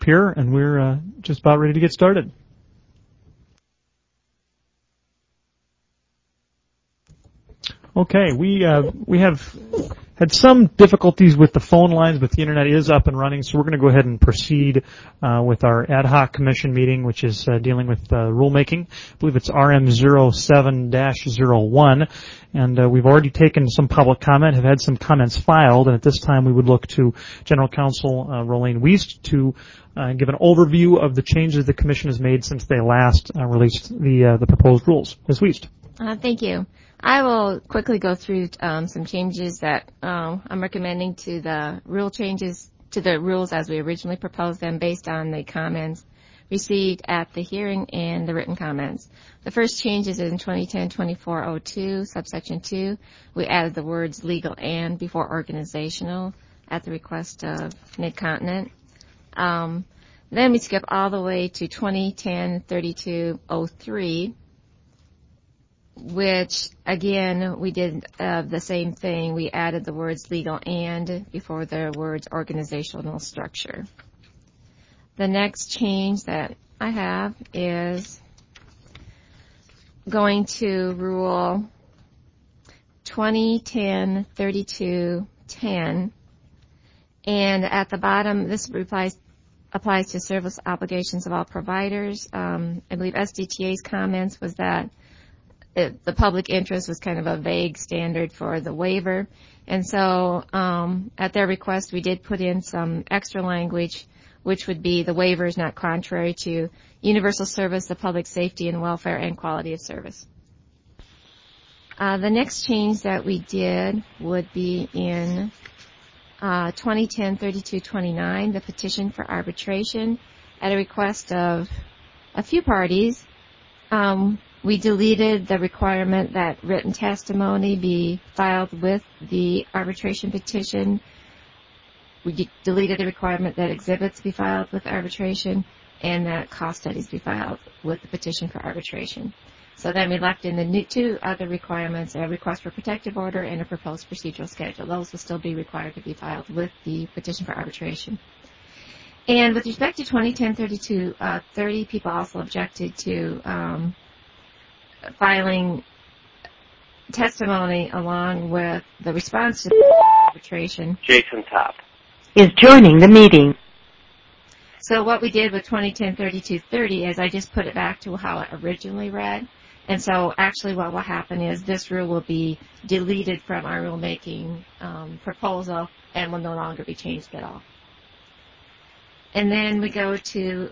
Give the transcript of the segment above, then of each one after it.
here, and we're just about ready to get started. Okay, we have had some difficulties with the phone lines, but the internet is up and running, so we're going to go ahead and proceed with our ad hoc commission meeting, which is dealing with rulemaking. I believe it's RM07-01, and we've already taken some public comment, have had some comments filed, and at this time we would look to General Counsel Rolene Wiest to give an overview of the changes the commission has made since they last released the proposed rules. Ms. Wiest. Thank you. I will quickly go through some changes that I'm recommending to the rule changes to the rules as we originally proposed them based on the comments received at the hearing and the written comments. The first change is in 2010-2402, subsection 2. We added the words legal and before organizational at the request of Mid-Continent. Then we skip all the way to 2010-3203. Which, again, we did the same thing. We added the words legal and before the words organizational structure. The next change that I have is going to Rule 2010-3210. And at the bottom, this applies to service obligations of all providers. I believe SDTA's comments was that the public interest was kind of a vague standard for the waiver. And so at their request, we did put in some extra language, which would be the waiver is not contrary to universal service, the public safety and welfare, and quality of service. The next change that we did would be in 2010-3229, the petition for arbitration. At a request of a few parties, we deleted the requirement that written testimony be filed with the arbitration petition. We deleted the requirement that exhibits be filed with arbitration and that cost studies be filed with the petition for arbitration. So then we left in the two other requirements, a request for protective order and a proposed procedural schedule. Those will still be required to be filed with the petition for arbitration. And with respect to 2010-3230, people also objected to filing testimony along with the response to arbitration. Jason Top is joining the meeting. So what we did with 2010-3230 is I just put it back to how it originally read. And so actually what will happen is this rule will be deleted from our rulemaking proposal and will no longer be changed at all. And then we go to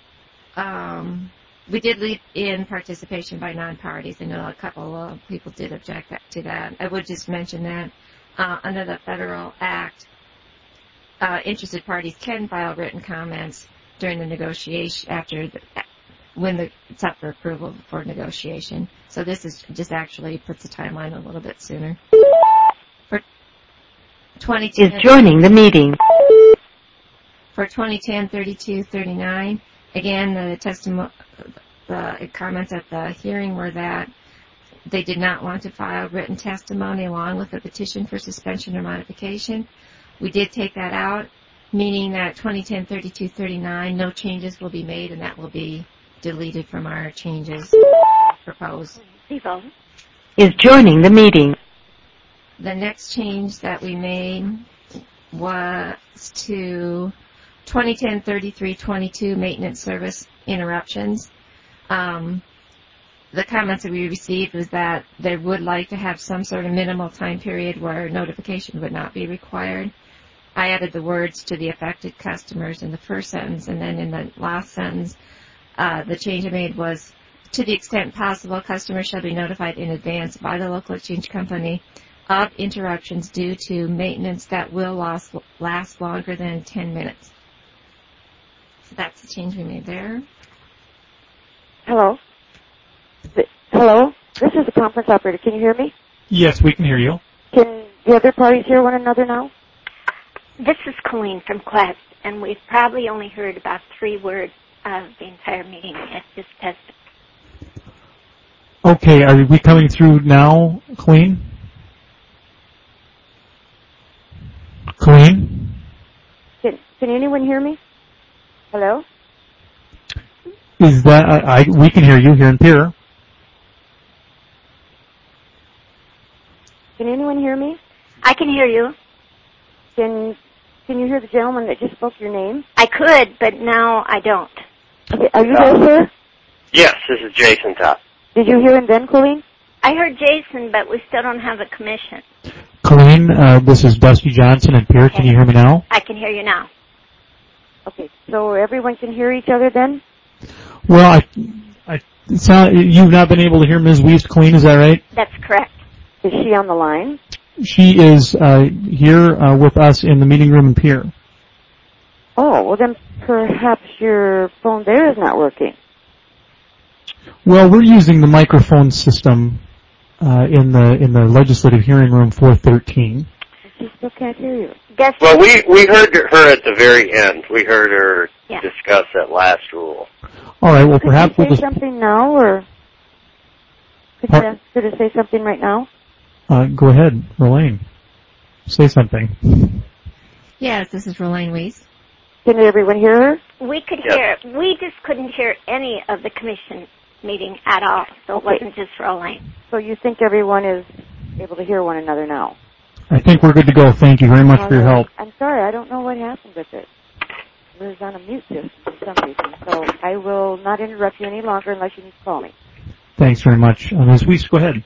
we did leave in participation by non-parties. I know a couple of people did object to that. I would just mention that under the Federal Act, interested parties can file written comments during the negotiation when it's up for approval for negotiation. So this is just actually puts the timeline a little bit sooner. For 2010, is joining the meeting. For 2010-3239. Again, the comments at the hearing were that they did not want to file written testimony along with a petition for suspension or modification. We did take that out, meaning that 2010-3239, no changes will be made, and that will be deleted from our changes proposed. Is joining the meeting. The next change that we made was to 2010-3322, maintenance service interruptions. The comments that we received was that they would like to have some sort of minimal time period where notification would not be required. I added the words to the affected customers in the first sentence, and then in the last sentence, the change I made was, to the extent possible, customers shall be notified in advance by the local exchange company of interruptions due to maintenance that will last longer than 10 minutes. So that's the change we made there. Hello? Hello? This is the conference operator. Can you hear me? Yes, we can hear you. Can the other parties hear one another now? This is Colleen from Quest, and we've probably only heard about 3 words of the entire meeting at this test. Okay, are we coming through now, Colleen? Colleen? Can anyone hear me? Hello? Is that we can hear you here in Pierre. Can anyone hear me? I can hear you. Can you hear the gentleman that just spoke your name? I could, but now I don't. Okay, are you there, sir? Yes, this is Jason Top. Did you hear him then, Colleen? I heard Jason, but we still don't have a commission. Colleen, this is Dusty Johnson in Pierre. Okay. Can you hear me now? I can hear you now. Okay, so everyone can hear each other then? Well, you've not been able to hear Ms. Wiest, Colleen, is that right? That's correct. Is she on the line? She is here with us in the meeting room in Pierre. Oh, well then perhaps your phone there is not working. Well, we're using the microphone system in the legislative hearing room 413. She still can't hear you. Guess Well, we heard her at the very end. We heard her Yeah. discuss that last rule. All right. Well, perhaps Could we'll you say just something now, or could you ask her to say something right now? go ahead, Rolane. Say something. Yes, this is Rolane Weiss. Can everyone hear her? we could Yes. hear. We just couldn't hear any of the commission meeting at all, so it Okay. wasn't just Rolane. So you think everyone is able to hear one another now? I think we're good to go. Thank you very much for your help. I'm sorry, I don't know what happened with it. It was on a mute system for some reason, so I will not interrupt you any longer unless you need to call me. Thanks very much. Ms. Wiest, go ahead.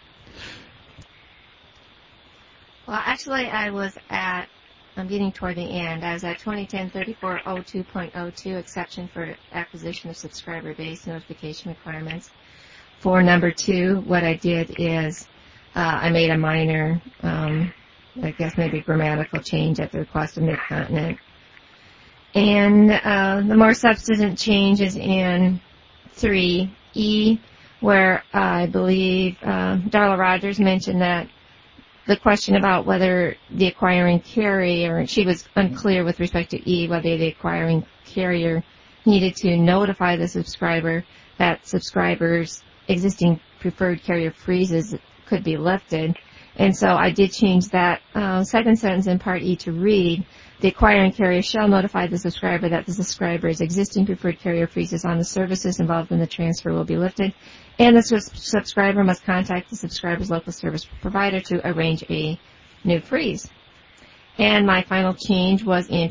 Well, actually, I'm getting toward the end. I was at 2010-3402.02, exception for acquisition of subscriber base notification requirements. For number 2, what I did is I made a minor, I guess maybe grammatical change at the request of Mid-Continent. And the more substantive change is in 3E, where I believe Darla Rogers mentioned that the question about whether the acquiring carrier, she was unclear with respect to E, whether the acquiring carrier needed to notify the subscriber that subscribers' existing preferred carrier freezes could be lifted. And so I did change that second sentence in Part E to read, the acquiring carrier shall notify the subscriber that the subscriber's existing preferred carrier freezes on the services involved in the transfer will be lifted, and the subscriber must contact the subscriber's local service provider to arrange a new freeze. And my final change was in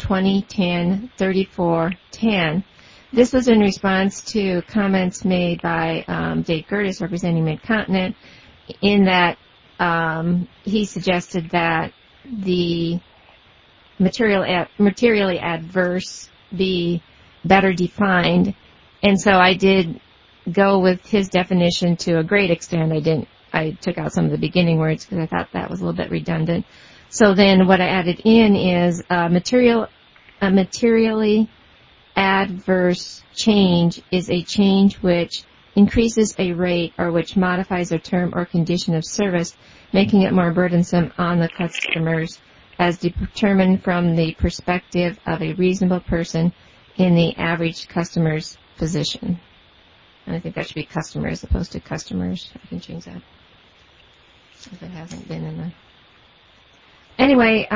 2010-3410. This was in response to comments made by Dave Gertis, representing Mid-Continent, in that he suggested that the materially adverse be better defined, and so I did go with his definition to a great extent. I took out some of the beginning words because I thought that was a little bit redundant. So then what I added in is a materially adverse change is a change which increases a rate or which modifies a term or condition of service, making it more burdensome on the customers as determined from the perspective of a reasonable person in the average customer's position. And I think that should be customer as opposed to customers. I can change that if it hasn't been in the... Anyway,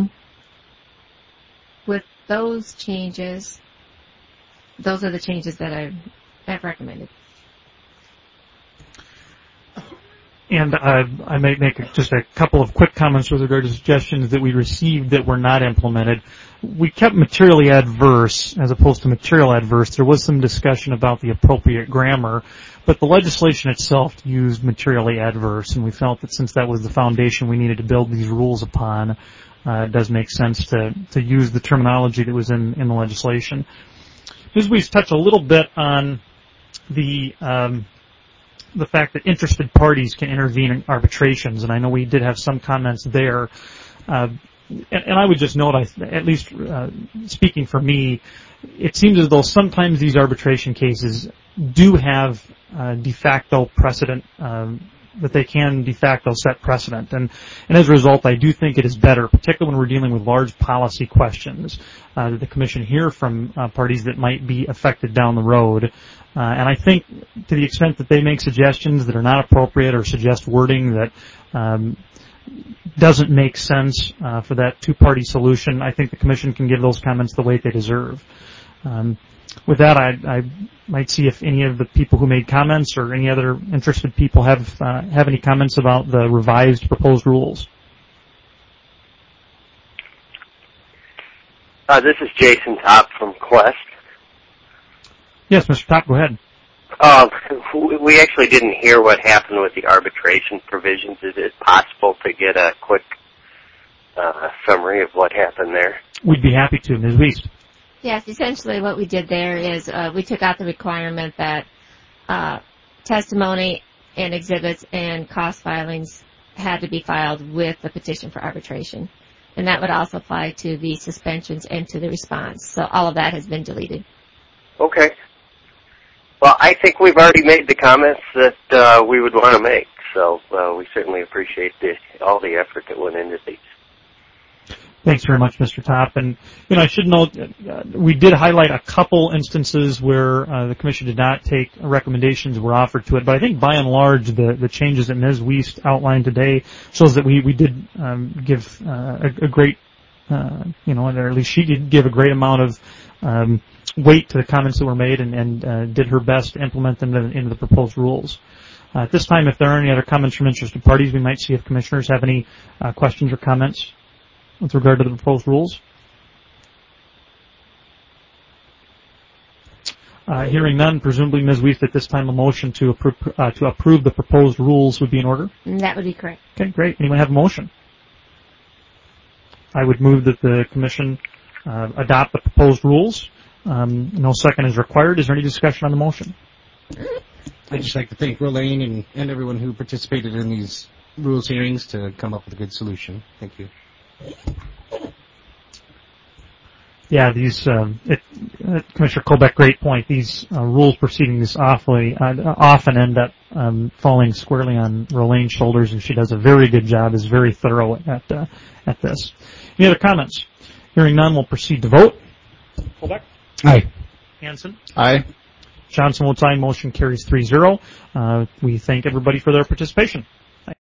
with those changes, those are the changes that I've recommended. And I might make just a couple of quick comments with regard to suggestions that we received that were not implemented. We kept materially adverse as opposed to material adverse. There was some discussion about the appropriate grammar, but the legislation itself used materially adverse, and we felt that since that was the foundation we needed to build these rules upon, it does make sense to use the terminology that was in the legislation. As we touch a little bit on the fact that interested parties can intervene in arbitrations, and I know we did have some comments there. And I would just note, at least speaking for me, it seems as though sometimes these arbitration cases do have de facto precedent, that they can de facto set precedent. And as a result, I do think it is better, particularly when we're dealing with large policy questions, that the Commission hear from parties that might be affected down the road. And I think to the extent that they make suggestions that are not appropriate or suggest wording that doesn't make sense for that two-party solution, I think the Commission can give those comments the weight they deserve. With that, I might see if any of the people who made comments or any other interested people have any comments about the revised proposed rules. This is Jason Top from Quest. Yes, Mr. Top, go ahead. We actually didn't hear what happened with the arbitration provisions. Is it possible to get a quick summary of what happened there? We'd be happy to, Ms. Wiest. Yes, essentially what we did there is we took out the requirement that testimony and exhibits and cost filings had to be filed with the petition for arbitration. And that would also apply to the suspensions and to the response. So all of that has been deleted. Okay. Well, I think we've already made the comments that we would want to make. So we certainly appreciate all the effort that went into these. Thanks very much, Mr. Top. And, I should note, we did highlight a couple instances where the Commission did not take recommendations were offered to it. But I think by and large, the changes that Ms. Wiest outlined today shows that we did give a great, or at least she did give a great amount of weight to the comments that were made and did her best to implement them into the proposed rules. At this time, if there are any other comments from interested parties, we might see if commissioners have any questions or comments with regard to the proposed rules. Hearing none, presumably, Ms. Wiest, at this time a motion to approve the proposed rules would be in order? That would be correct. Okay, great. Anyone have a motion? I would move that the Commission adopt the proposed rules. No second is required. Is there any discussion on the motion? I'd just like to thank Rolene and everyone who participated in these rules hearings to come up with a good solution. Thank you. Yeah, these, Commissioner Colbeck, great point. These rules proceedings often end up falling squarely on Rolene's shoulders, and she does a very good job, is very thorough at this. Any other comments? Hearing none, we'll proceed to vote. Colbeck? Aye. Hanson? Aye. Johnson votes aye. Motion carries 3-0. We thank everybody for their participation.